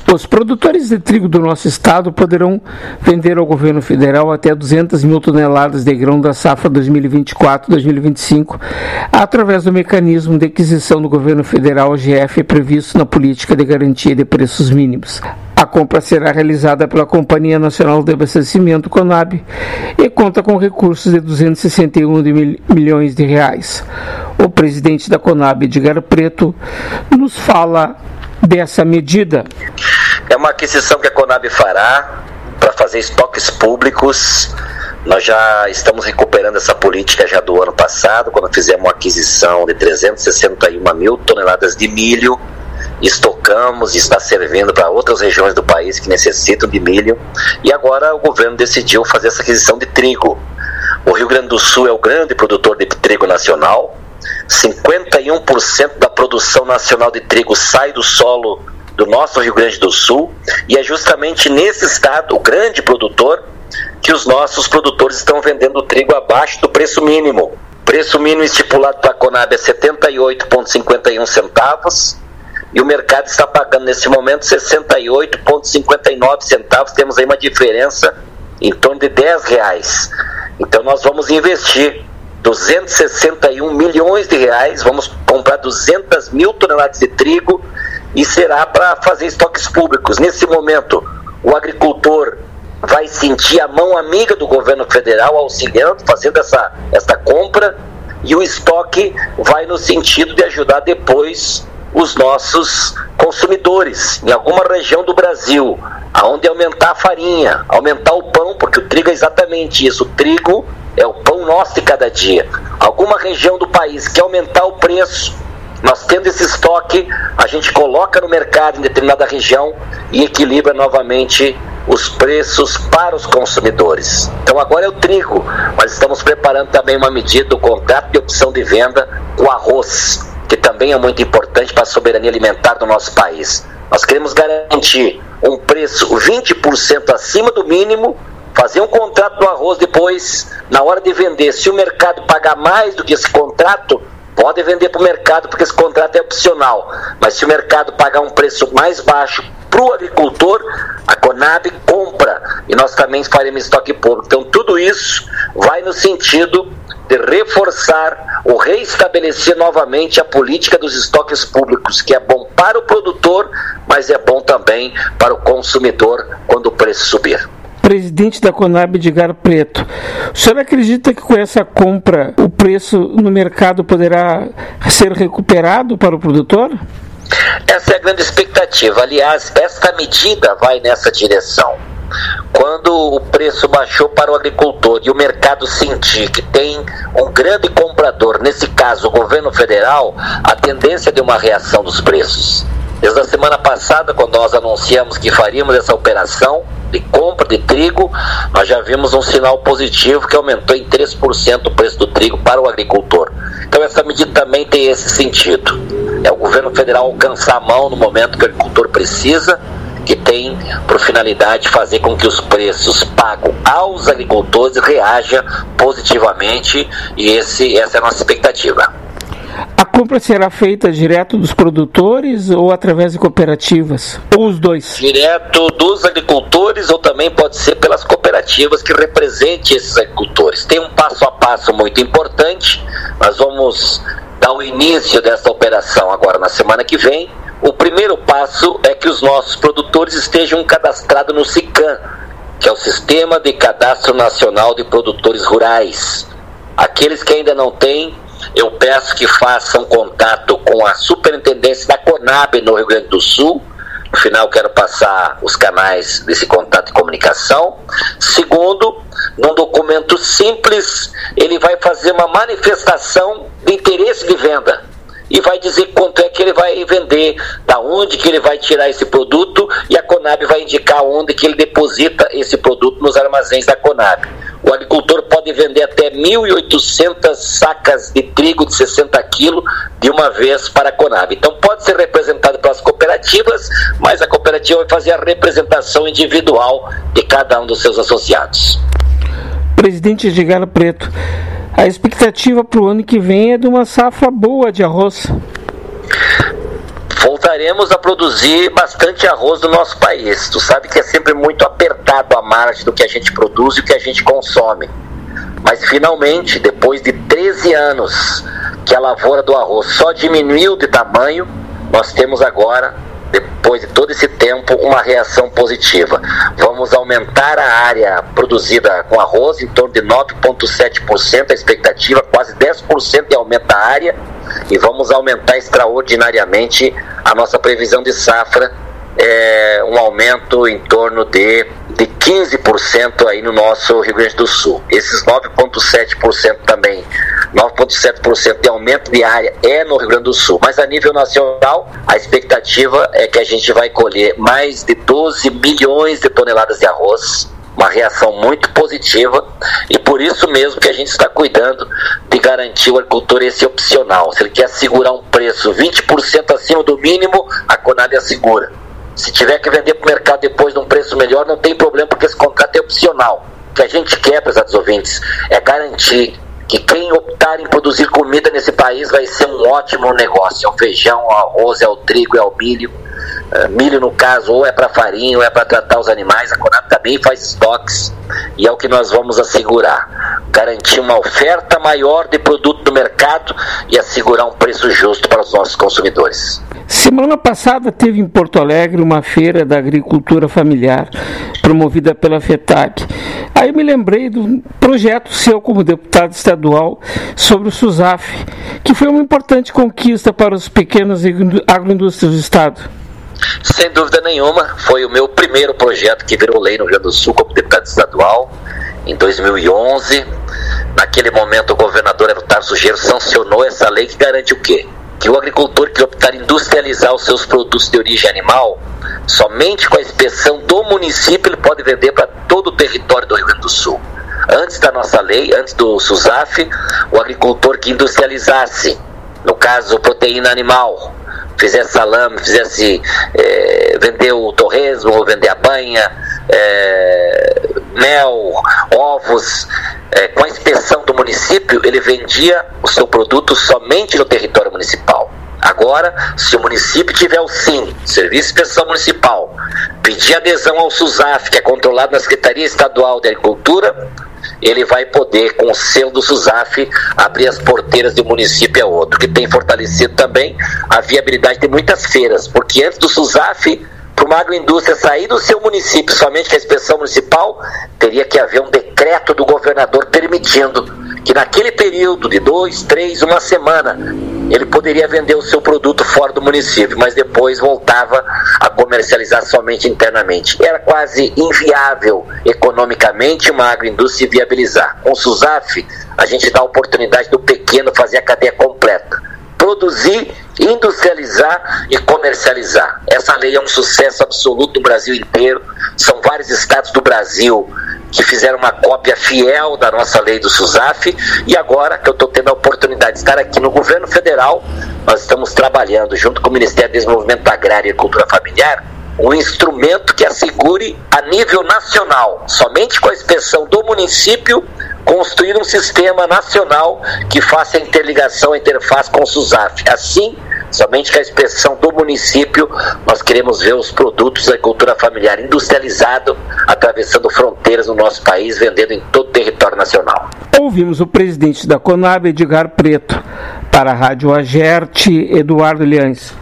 Os produtores de trigo do nosso estado poderão vender ao governo federal até 200 mil toneladas de grão da safra 2024-2025 através do mecanismo de aquisição do governo federal GF previsto na política de garantia de preços mínimos. A compra será realizada pela Companhia Nacional de Abastecimento, CONAB, e conta com recursos de 261 milhões de reais. O presidente da CONAB, Edgar Preto, nos fala dessa medida. É uma aquisição que a CONAB fará para fazer estoques públicos. Nós já estamos recuperando essa política já do ano passado, quando fizemos uma aquisição de 361 mil toneladas de milho. Estocamos e está servindo para outras regiões do país que necessitam de milho. E agora o governo decidiu fazer essa aquisição de trigo. O Rio Grande do Sul é o grande produtor de trigo nacional. 51% da produção nacional de trigo sai do solo do nosso Rio Grande do Sul, e é justamente nesse estado, o grande produtor, que os nossos produtores estão vendendo trigo abaixo do preço mínimo. O preço mínimo estipulado para a CONAB é 78,51 centavos, e o mercado está pagando nesse momento 68,59 centavos. Temos aí uma diferença em torno de R$10. Então nós vamos investir 261 milhões de reais, vamos comprar 200 mil toneladas de trigo e será para fazer estoques públicos. Nesse momento, o agricultor vai sentir a mão amiga do governo federal auxiliando, fazendo essa compra, e o estoque vai no sentido de ajudar depois os nossos consumidores em alguma região do Brasil, aonde aumentar a farinha, aumentar o pão, porque o trigo é exatamente isso, o trigo é o pão nosso de cada dia. Alguma região do país quer aumentar o preço, nós tendo esse estoque, a gente coloca no mercado em determinada região e equilibra novamente os preços para os consumidores. Então agora é o trigo, mas estamos preparando também uma medida do contrato de opção de venda com arroz, que também é muito importante para a soberania alimentar do nosso país. Nós queremos garantir um preço 20% acima do mínimo, fazer um contrato do arroz depois, na hora de vender, se o mercado pagar mais do que esse contrato, pode vender para o mercado, porque esse contrato é opcional. Mas se o mercado pagar um preço mais baixo para o agricultor, a CONAB compra e nós também faremos estoque público. Então tudo isso vai no sentido de reforçar ou reestabelecer novamente a política dos estoques públicos, que é bom para o produtor, mas é bom também para o consumidor quando o preço subir. Presidente da CONAB, Edgar Preto, o senhor acredita que com essa compra o preço no mercado poderá ser recuperado para o produtor? Essa é a grande expectativa. Aliás, esta medida vai nessa direção. Quando o preço baixou para o agricultor e o mercado sentir que tem um grande comprador, nesse caso o governo federal, a tendência é de uma reação dos preços. Desde a semana passada, quando nós anunciamos que faríamos essa operação de compra de trigo, nós já vimos um sinal positivo que aumentou em 3% o preço do trigo para o agricultor. Então essa medida também tem esse sentido. É o governo federal alcançar a mão no momento que o agricultor precisa, que tem por finalidade fazer com que os preços pagos aos agricultores reajam positivamente, e essa é a nossa expectativa. A compra será feita direto dos produtores ou através de cooperativas? Ou os dois? Direto dos agricultores, ou também pode ser pelas cooperativas que representem esses agricultores. Tem um passo a passo muito importante. Nós vamos dar o início dessa operação agora na semana que vem. O primeiro passo é que os nossos produtores estejam cadastrados no SICAM, que é o Sistema de Cadastro Nacional de Produtores Rurais. Aqueles que ainda não têm, eu peço que façam contato com a Superintendência da CONAB no Rio Grande do Sul. No final, quero passar os canais desse contato de comunicação. Segundo, num documento simples, ele vai fazer uma manifestação de interesse de venda e vai dizer quanto é que ele vai vender, da onde que ele vai tirar esse produto, e a CONAB vai indicar onde que ele deposita esse produto nos armazéns da CONAB. O agricultor pode vender até 1.800 sacas de trigo de 60 quilos de uma vez para a CONAB. Então pode ser representado pelas cooperativas, mas a cooperativa vai fazer a representação individual de cada um dos seus associados. Presidente Edgar Preto, a expectativa para o ano que vem é de uma safra boa de arroz. voltaremos a produzir bastante arroz no nosso país. Tu sabe que é sempre muito apertado a margem do que a gente produz e o que a gente consome. Mas finalmente, depois de 13 anos que a lavoura do arroz só diminuiu de tamanho, nós temos agora, depois de todo esse tempo, uma reação positiva. Vamos aumentar a área produzida com arroz em torno de 9,7% a expectativa, quase 10% de aumento da área, e vamos aumentar extraordinariamente a nossa previsão de safra, um aumento em torno de 15% aí no nosso Rio Grande do Sul. Esses 9,7% também, 9,7% de aumento de área é no Rio Grande do Sul, mas a nível nacional a expectativa é que a gente vai colher mais de 12 milhões de toneladas de arroz, uma reação muito positiva, e por isso mesmo que a gente está cuidando de garantir ao agricultor esse opcional. Se ele quer segurar um preço 20% acima do mínimo, a Conab assegura. Se tiver que vender para o mercado depois de um preço melhor, não tem problema, porque esse contrato é opcional. O que a gente quer, prezados ouvintes, é garantir que quem optar em produzir comida nesse país vai ser um ótimo negócio. É o feijão, é o arroz, é o trigo, é o milho. Milho, no caso, ou é para farinha, ou é para tratar os animais. A Conab também faz estoques, e é o que nós vamos assegurar. Garantir uma oferta maior de produto no mercado e assegurar um preço justo para os nossos consumidores. Semana passada teve em Porto Alegre uma feira da agricultura familiar, promovida pela FETAC. Aí eu me lembrei do projeto seu como deputado estadual sobre o SUSAF, que foi uma importante conquista para os pequenos agroindústrias do estado. Sem dúvida nenhuma, foi o meu primeiro projeto que virou lei no Rio Grande do Sul como deputado estadual, em 2011. Naquele momento o governador Tarso Genro sancionou essa lei que garante o quê? Que o agricultor que optar em industrializar os seus produtos de origem animal, somente com a inspeção do município ele pode vender para todo o território do Rio Grande do Sul. Antes da nossa lei, antes do SUSAF, o agricultor que industrializasse, no caso proteína animal, fizesse salame, fizesse vender o torresmo, ou vender a banha, mel, ovos, com a inspeção do município, ele vendia o seu produto somente no território municipal. Agora, se o município tiver o SIM, Serviço de Inspeção Municipal, pedir adesão ao SUSAF, que é controlado na Secretaria Estadual de Agricultura, ele vai poder, com o selo do SUSAF, abrir as porteiras de um município a outro, que tem fortalecido também a viabilidade de muitas feiras, porque antes do SUSAF, para uma agroindústria sair do seu município somente com a inspeção municipal, teria que haver um decreto do governador permitindo que naquele período de 2, 3, uma semana, ele poderia vender o seu produto fora do município, mas depois voltava a comercializar somente internamente. Era quase inviável economicamente uma agroindústria viabilizar. Com o SUSAF, a gente dá a oportunidade do pequeno fazer a cadeia completa. Produzir, industrializar e comercializar. Essa lei é um sucesso absoluto no Brasil inteiro. São vários estados do Brasil que fizeram uma cópia fiel da nossa lei do SUSAF, e agora que eu estou tendo a oportunidade de estar aqui no governo federal, nós estamos trabalhando junto com o Ministério do Desenvolvimento Agrário e Agricultura Familiar um instrumento que assegure a nível nacional, somente com a inspeção do município, construir um sistema nacional que faça a interligação, a interface com o SUSAF. Assim, somente com a inspeção do município, nós queremos ver os produtos da agricultura familiar industrializados, atravessando fronteiras no nosso país, vendendo em todo o território nacional. Ouvimos o presidente da Conab, Edgar Preto. Para a Rádio Agerte, Eduardo Liães.